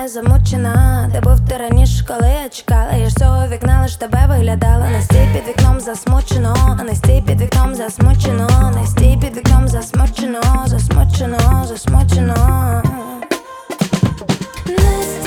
не замучена. Де був ти раніше, коли я чекала? Я ж з цього вікна лиш тебе виглядала. Не стій під вікном засмучено, не стій під вікном засмучено, не стій під вікном засмучено, засмучено, засмучено. Не